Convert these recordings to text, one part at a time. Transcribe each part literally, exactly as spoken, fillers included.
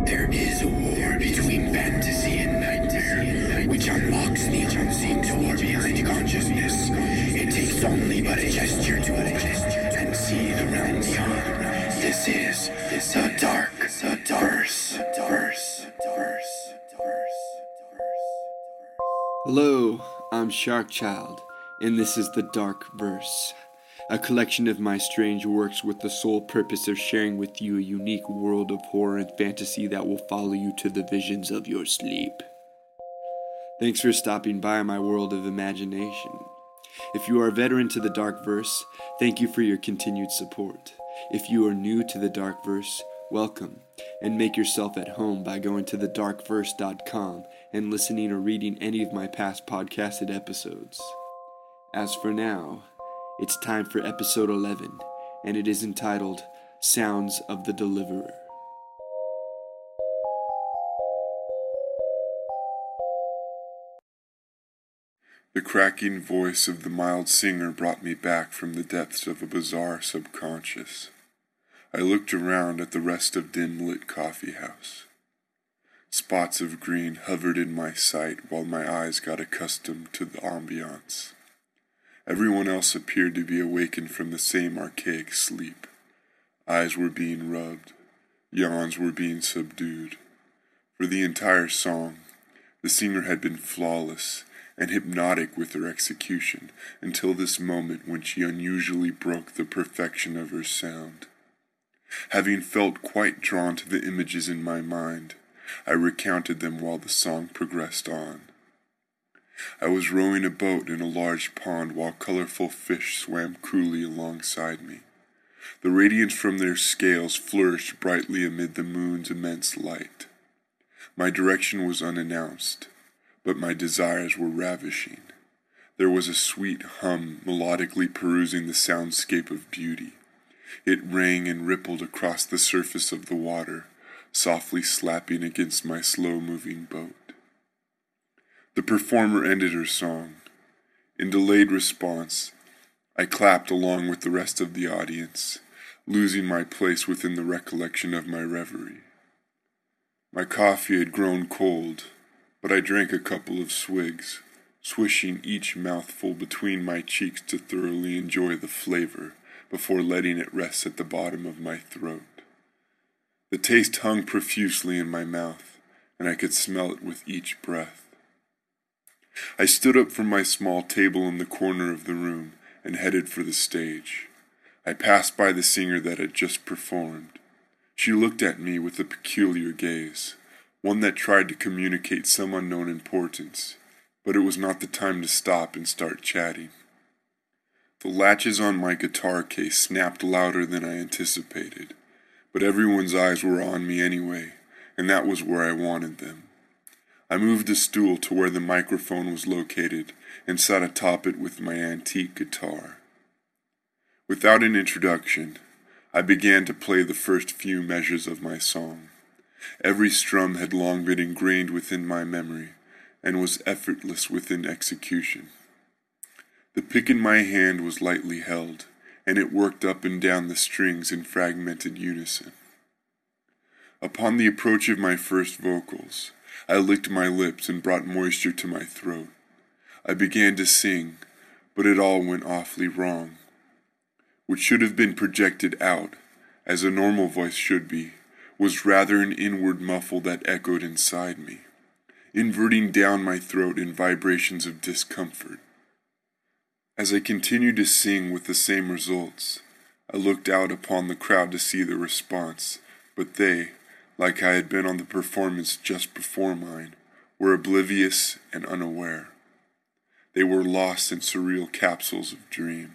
There is a war between fantasy and nightmare, which unlocks the unseen door behind consciousness. It takes only but a gesture to open it and see the realm beyond. This is the dark, the verse, verse, verse, verse. Hello, I'm Sharkchild, and this is The Dark Verse, a collection of my strange works with the sole purpose of sharing with you a unique world of horror and fantasy that will follow you to the visions of your sleep. Thanks for stopping by my world of imagination. If you are a veteran to The Dark Verse, thank you for your continued support. If you are new to The Dark Verse, welcome, and make yourself at home by going to the dark verse dot com and listening or reading any of my past podcasted episodes. As for now, it's time for episode eleven, and it is entitled Sounds of the Deliverer. The cracking voice of the mild singer brought me back from the depths of a bizarre subconscious. I looked around at the rest of dim-lit coffee house. Spots of green hovered in my sight while my eyes got accustomed to the ambiance. Everyone else appeared to be awakened from the same archaic sleep. Eyes were being rubbed. Yawns were being subdued. For the entire song, the singer had been flawless and hypnotic with her execution until this moment when she unusually broke the perfection of her sound. Having felt quite drawn to the images in my mind, I recounted them while the song progressed on. I was rowing a boat in a large pond while colorful fish swam coolly alongside me. The radiance from their scales flourished brightly amid the moon's immense light. My direction was unannounced, but my desires were ravishing. There was a sweet hum melodically perusing the soundscape of beauty. It rang and rippled across the surface of the water, softly slapping against my slow-moving boat. The performer ended her song. In delayed response, I clapped along with the rest of the audience, losing my place within the recollection of my reverie. My coffee had grown cold, but I drank a couple of swigs, swishing each mouthful between my cheeks to thoroughly enjoy the flavor before letting it rest at the bottom of my throat. The taste hung profusely in my mouth, and I could smell it with each breath. I stood up from my small table in the corner of the room and headed for the stage. I passed by the singer that had just performed. She looked at me with a peculiar gaze, one that tried to communicate some unknown importance, but it was not the time to stop and start chatting. The latches on my guitar case snapped louder than I anticipated, but everyone's eyes were on me anyway, and that was where I wanted them. I moved a stool to where the microphone was located and sat atop it with my antique guitar. Without an introduction, I began to play the first few measures of my song. Every strum had long been ingrained within my memory and was effortless within execution. The pick in my hand was lightly held, and it worked up and down the strings in fragmented unison. Upon the approach of my first vocals, I licked my lips and brought moisture to my throat. I began to sing, but it all went awfully wrong. What should have been projected out, as a normal voice should be, was rather an inward muffle that echoed inside me, inverting down my throat in vibrations of discomfort. As I continued to sing with the same results, I looked out upon the crowd to see the response, but they, like I had been on the performance just before mine, were oblivious and unaware. They were lost in surreal capsules of dream.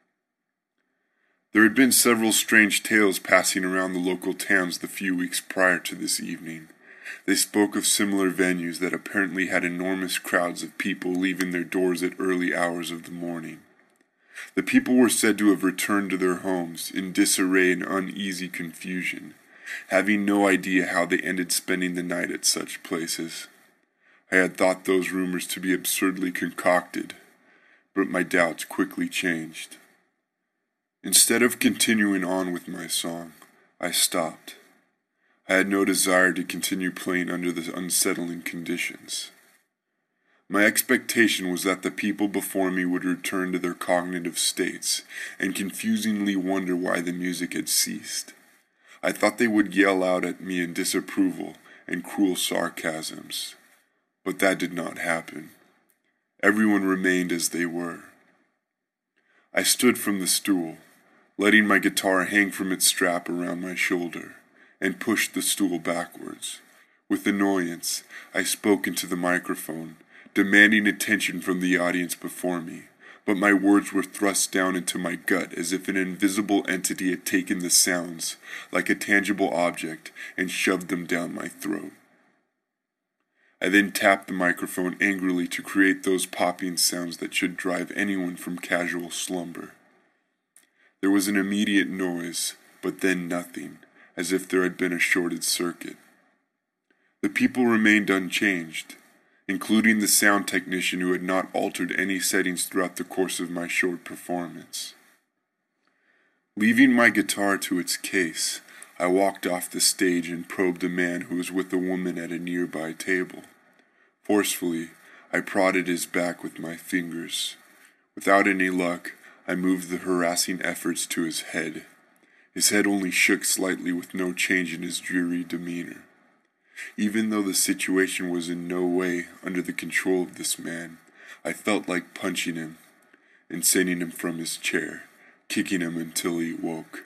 There had been several strange tales passing around the local towns the few weeks prior to this evening. They spoke of similar venues that apparently had enormous crowds of people leaving their doors at early hours of the morning. The people were said to have returned to their homes in disarray and uneasy confusion, having no idea how they ended spending the night at such places. I had thought those rumors to be absurdly concocted, but my doubts quickly changed. Instead of continuing on with my song, I stopped. I had no desire to continue playing under the unsettling conditions. My expectation was that the people before me would return to their cognitive states and confusingly wonder why the music had ceased. I thought they would yell out at me in disapproval and cruel sarcasms, but that did not happen. Everyone remained as they were. I stood from the stool, letting my guitar hang from its strap around my shoulder, and pushed the stool backwards. With annoyance, I spoke into the microphone, demanding attention from the audience before me, but my words were thrust down into my gut as if an invisible entity had taken the sounds, like a tangible object, and shoved them down my throat. I then tapped the microphone angrily to create those popping sounds that should drive anyone from casual slumber. There was an immediate noise, but then nothing, as if there had been a shorted circuit. The people remained unchanged, including the sound technician who had not altered any settings throughout the course of my short performance. Leaving my guitar to its case, I walked off the stage and probed a man who was with a woman at a nearby table. Forcefully, I prodded his back with my fingers. Without any luck, I moved the harassing efforts to his head. His head only shook slightly with no change in his dreary demeanor. Even though the situation was in no way under the control of this man, I felt like punching him and sending him from his chair, kicking him until he woke.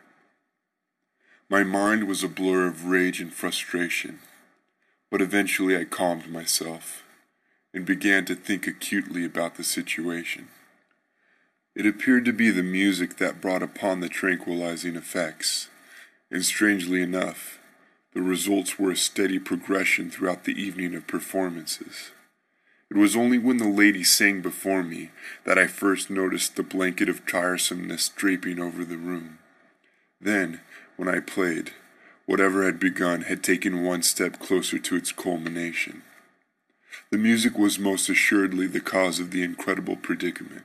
My mind was a blur of rage and frustration, but eventually I calmed myself and began to think acutely about the situation. It appeared to be the music that brought upon the tranquilizing effects, and strangely enough, the results were a steady progression throughout the evening of performances. It was only when the lady sang before me that I first noticed the blanket of tiresomeness draping over the room. Then, when I played, whatever had begun had taken one step closer to its culmination. The music was most assuredly the cause of the incredible predicament.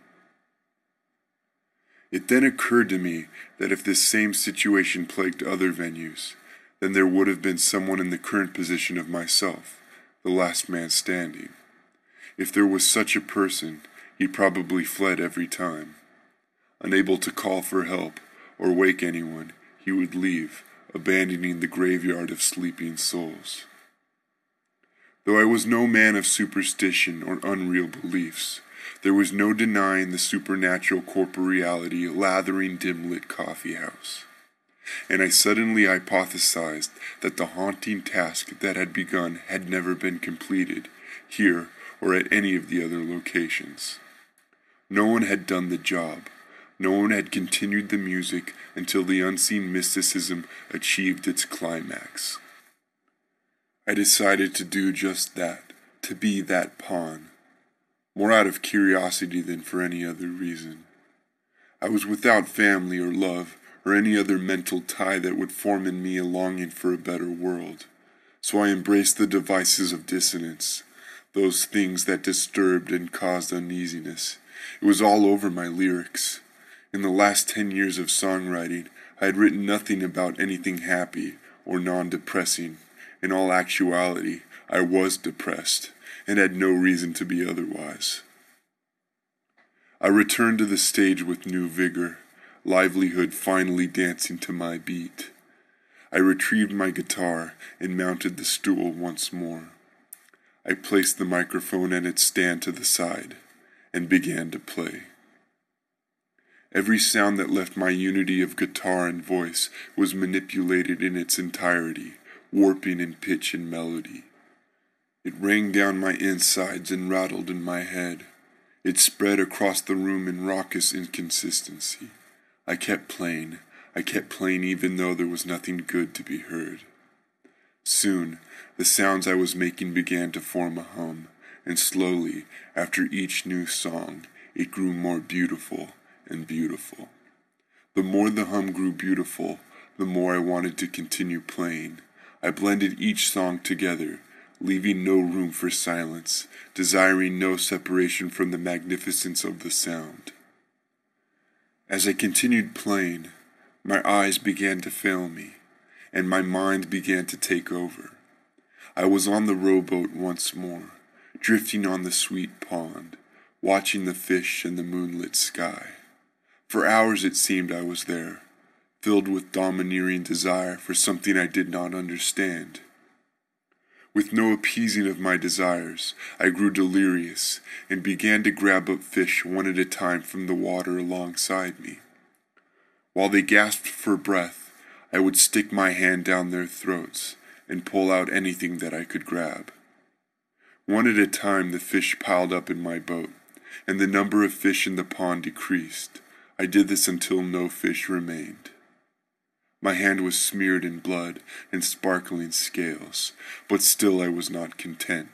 It then occurred to me that if this same situation plagued other venues, then there would have been someone in the current position of myself, the last man standing. If there was such a person, he probably fled every time. Unable to call for help or wake anyone, he would leave, abandoning the graveyard of sleeping souls. Though I was no man of superstition or unreal beliefs, there was no denying the supernatural corporeality lathering dim-lit coffee house. And I suddenly hypothesized that the haunting task that had begun had never been completed, here or at any of the other locations. No one had done the job. No one had continued the music until the unseen mysticism achieved its climax. I decided to do just that, to be that pawn, more out of curiosity than for any other reason. I was without family or love, or any other mental tie that would form in me a longing for a better world, so I embraced the devices of dissonance, those things that disturbed and caused uneasiness. It was all over my lyrics. In the last ten years of songwriting, I had written nothing about anything happy or non-depressing. In all actuality, I was depressed, and had no reason to be otherwise. I returned to the stage with new vigor, livelihood finally dancing to my beat. I retrieved my guitar and mounted the stool once more. I placed the microphone and its stand to the side, and began to play. Every sound that left my unity of guitar and voice was manipulated in its entirety, warping in pitch and melody. It rang down my insides and rattled in my head. It spread across the room in raucous inconsistency. I kept playing. I kept playing even though there was nothing good to be heard. Soon, the sounds I was making began to form a hum, and slowly, after each new song, it grew more beautiful and beautiful. The more the hum grew beautiful, the more I wanted to continue playing. I blended each song together, leaving no room for silence, desiring no separation from the magnificence of the sound. As I continued playing, my eyes began to fail me, and my mind began to take over. I was on the rowboat once more, drifting on the sweet pond, watching the fish and the moonlit sky. For hours it seemed I was there, filled with domineering desire for something I did not understand. With no appeasing of my desires, I grew delirious and began to grab up fish one at a time from the water alongside me. While they gasped for breath, I would stick my hand down their throats and pull out anything that I could grab. One at a time the fish piled up in my boat, and the number of fish in the pond decreased. I did this until no fish remained. My hand was smeared in blood and sparkling scales, but still I was not content.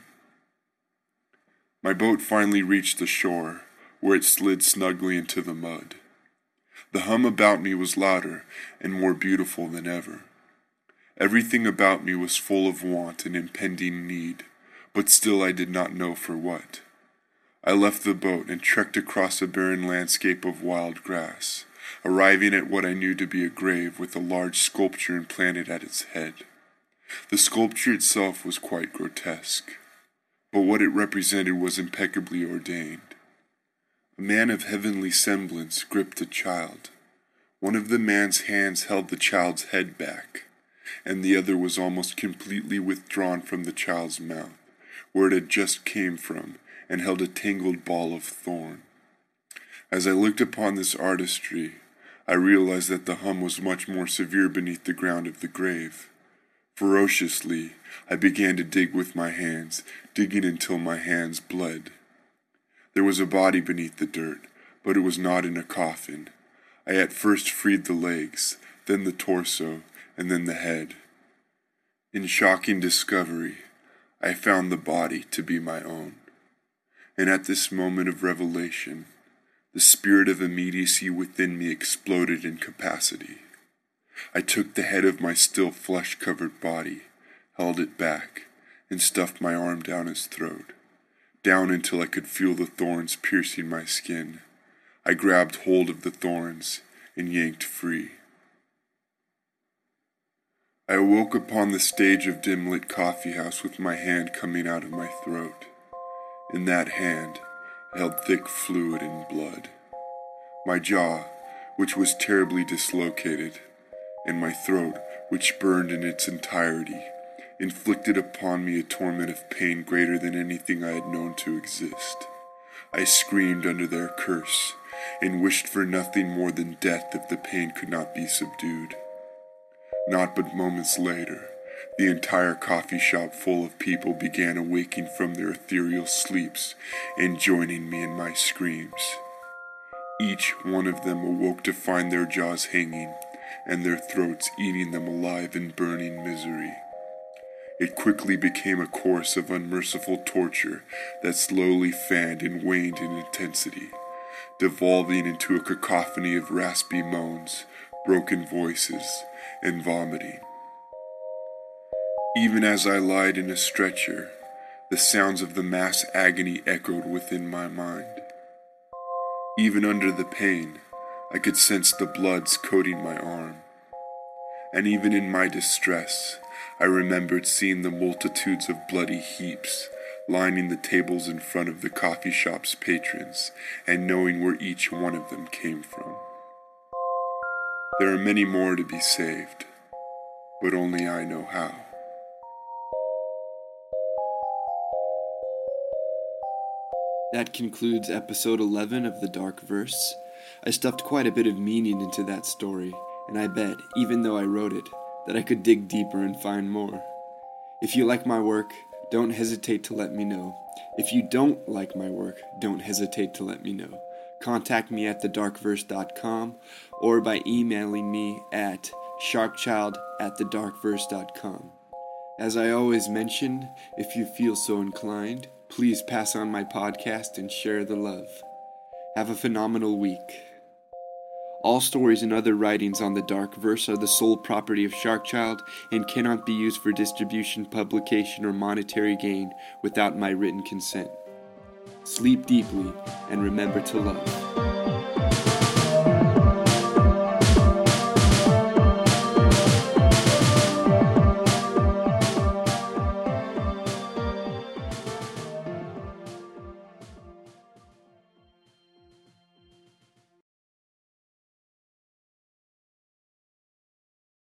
My boat finally reached the shore, where it slid snugly into the mud. The hum about me was louder and more beautiful than ever. Everything about me was full of want and impending need, but still I did not know for what. I left the boat and trekked across a barren landscape of wild grass, arriving at what I knew to be a grave with a large sculpture implanted at its head. The sculpture itself was quite grotesque, but what it represented was impeccably ordained. A man of heavenly semblance gripped a child. One of the man's hands held the child's head back, and the other was almost completely withdrawn from the child's mouth, where it had just came from, and held a tangled ball of thorn. As I looked upon this artistry, I realized that the hum was much more severe beneath the ground of the grave. Ferociously, I began to dig with my hands, digging until my hands bled. There was a body beneath the dirt, but it was not in a coffin. I at first freed the legs, then the torso, and then the head. In shocking discovery, I found the body to be my own. And at this moment of revelation, the spirit of immediacy within me exploded in capacity. I took the head of my still flesh-covered body, held it back, and stuffed my arm down its throat, down until I could feel the thorns piercing my skin. I grabbed hold of the thorns and yanked free. I awoke upon the stage of dim-lit coffeehouse with my hand coming out of my throat. In that hand, I held thick fluid and blood. My jaw, which was terribly dislocated, and my throat, which burned in its entirety, inflicted upon me a torment of pain greater than anything I had known to exist. I screamed under their curse, and wished for nothing more than death if the pain could not be subdued. Not but moments later, the entire coffee shop full of people began awaking from their ethereal sleeps and joining me in my screams. Each one of them awoke to find their jaws hanging and their throats eating them alive in burning misery. It quickly became a course of unmerciful torture that slowly fanned and waned in intensity, devolving into a cacophony of raspy moans, broken voices, and vomiting. Even as I lied in a stretcher, the sounds of the mass agony echoed within my mind. Even under the pain, I could sense the bloods coating my arm. And even in my distress, I remembered seeing the multitudes of bloody heaps lining the tables in front of the coffee shop's patrons, and knowing where each one of them came from. There are many more to be saved, but only I know how. That concludes episode eleven of The Dark Verse. I stuffed quite a bit of meaning into that story, and I bet, even though I wrote it, that I could dig deeper and find more. If you like my work, don't hesitate to let me know. If you don't like my work, don't hesitate to let me know. Contact me at the dark verse dot com or by emailing me at sharkchild at the dark verse dot com. As I always mention, if you feel so inclined, please pass on my podcast and share the love. Have a phenomenal week. All stories and other writings on the Dark Verse are the sole property of Sharkchild and cannot be used for distribution, publication, or monetary gain without my written consent. Sleep deeply and remember to love.